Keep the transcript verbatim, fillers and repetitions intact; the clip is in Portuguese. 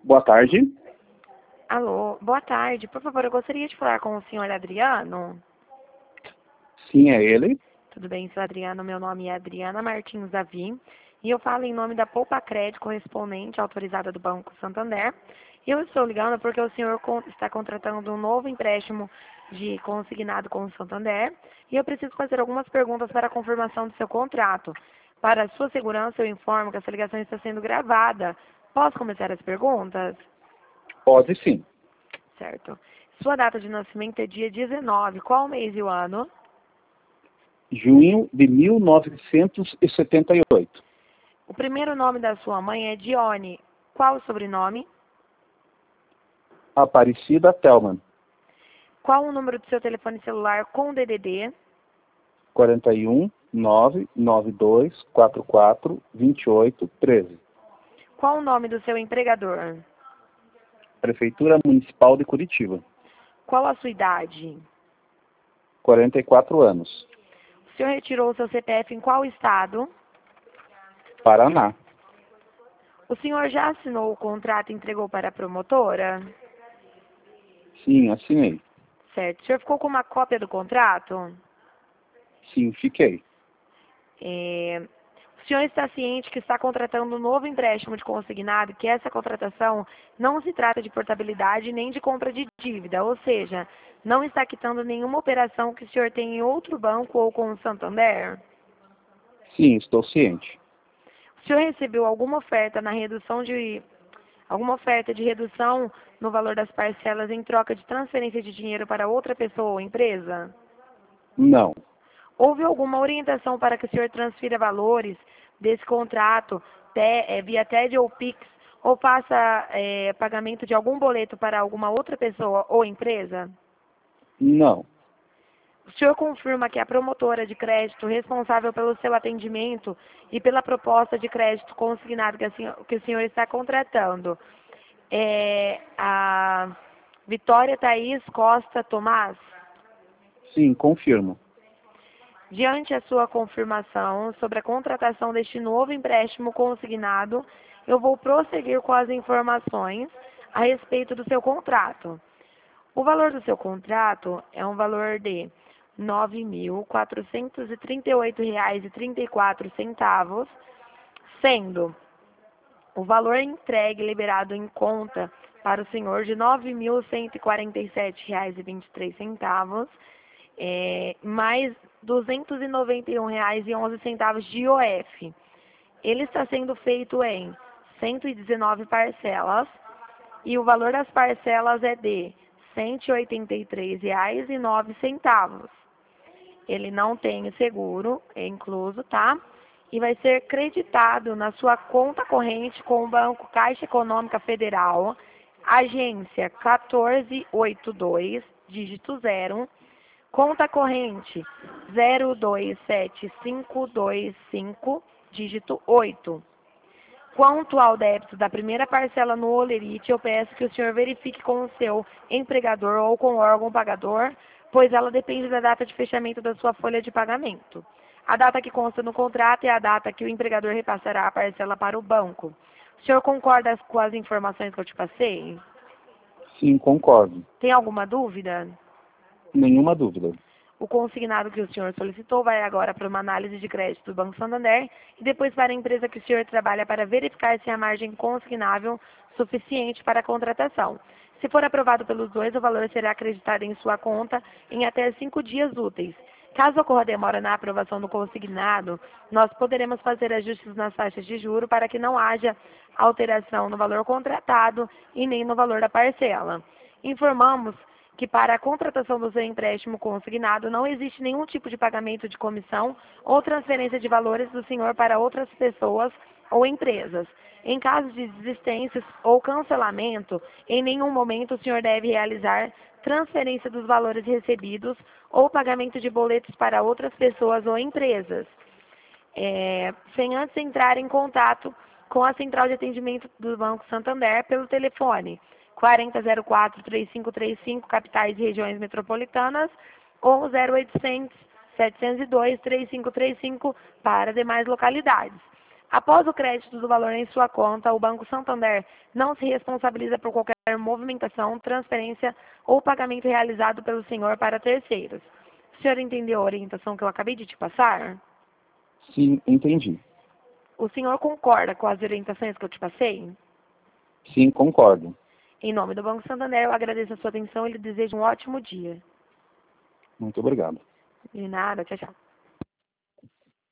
Boa tarde. Alô, boa tarde. Por favor, eu gostaria de falar com o senhor Adriano. Sim, é ele. Tudo bem, senhor Adriano? Meu nome é Adriana Martins Davi e eu falo em nome da Poupa Crédito correspondente autorizada do Banco Santander. E eu estou ligando porque o senhor con- está contratando um novo empréstimo de consignado com o Santander e eu preciso fazer algumas perguntas para a confirmação do seu contrato. Para a sua segurança, eu informo que essa ligação está sendo gravada. Posso começar as perguntas? Pode sim. Certo. Sua data de nascimento é dia dezenove. Qual o mês e o ano? Junho de mil novecentos e setenta e oito. O primeiro nome da sua mãe é Dione. Qual o sobrenome? Aparecida Thelman. Qual o número do seu telefone celular com D D D? quarenta e um, nove nove dois quatro quatro, vinte e oito, treze. Qual o nome do seu empregador? Prefeitura Municipal de Curitiba. Qual a sua idade? quarenta e quatro anos. O senhor retirou o seu C P F em qual estado? Paraná. O senhor já assinou o contrato e entregou para a promotora? Sim, assinei. Certo. O senhor ficou com uma cópia do contrato? Sim, fiquei. É, O senhor está ciente que está contratando um novo empréstimo de consignado, que essa contratação não se trata de portabilidade nem de compra de dívida, ou seja, não está quitando nenhuma operação que o senhor tem em outro banco ou com o Santander? Sim, estou ciente. O senhor recebeu alguma oferta na redução de alguma oferta de redução no valor das parcelas em troca de transferência de dinheiro para outra pessoa ou empresa? Não. Houve alguma orientação para que o senhor transfira valores desse contrato te, é, via T E D ou Pix ou faça é, pagamento de algum boleto para alguma outra pessoa ou empresa? Não. O senhor confirma que a promotora de crédito responsável pelo seu atendimento e pela proposta de crédito consignado que, a senhor, que o senhor está contratando é a Vitória Thaís Costa Tomás? Sim, confirmo. Diante a sua confirmação sobre a contratação deste novo empréstimo consignado, eu vou prosseguir com as informações a respeito do seu contrato. O valor do seu contrato é um valor de nove mil quatrocentos e trinta e oito reais e trinta e quatro centavos, sendo o valor entregue e liberado em conta para o senhor de nove mil cento e quarenta e sete reais e vinte e três centavos, é, mais duzentos e noventa e um reais e onze centavos de I O F. Ele está sendo feito em cento e dezenove parcelas e o valor das parcelas é de cento e oitenta e três reais e nove centavos. Ele não tem seguro, é incluso, tá? E vai ser creditado na sua conta corrente com o Banco Caixa Econômica Federal, agência quatorze oitenta e dois, dígito zero, conta corrente zero dois sete cinco dois cinco, dígito oito. Quanto ao débito da primeira parcela no holerite, eu peço que o senhor verifique com o seu empregador ou com o órgão pagador, pois ela depende da data de fechamento da sua folha de pagamento. A data que consta no contrato é a data que o empregador repassará a parcela para o banco. O senhor concorda com as informações que eu te passei? Sim, concordo. Tem alguma dúvida? Nenhuma dúvida. O consignado que o senhor solicitou vai agora para uma análise de crédito do Banco Santander e depois para a empresa que o senhor trabalha para verificar se a margem consignável suficiente para a contratação. Se for aprovado pelos dois, o valor será acreditado em sua conta em até cinco dias úteis. Caso ocorra demora na aprovação do consignado, nós poderemos fazer ajustes nas taxas de juro para que não haja alteração no valor contratado e nem no valor da parcela. Informamos que para a contratação do seu empréstimo consignado não existe nenhum tipo de pagamento de comissão ou transferência de valores do senhor para outras pessoas ou empresas. Em caso de desistências ou cancelamento, em nenhum momento o senhor deve realizar transferência dos valores recebidos ou pagamento de boletos para outras pessoas ou empresas, é, sem antes entrar em contato com a central de atendimento do Banco Santander pelo telefone quarenta zero quatro, três cinco três cinco, capitais e regiões metropolitanas, ou zero oitocentos, setecentos e dois, três cinco três cinco para demais localidades. Após o crédito do valor em sua conta, o Banco Santander não se responsabiliza por qualquer movimentação, transferência ou pagamento realizado pelo senhor para terceiros. O senhor entendeu a orientação que eu acabei de te passar? Sim, entendi. O senhor concorda com as orientações que eu te passei? Sim, concordo. Em nome do Banco Santander, eu agradeço a sua atenção e lhe desejo um ótimo dia. Muito obrigado. De nada, tchau, tchau.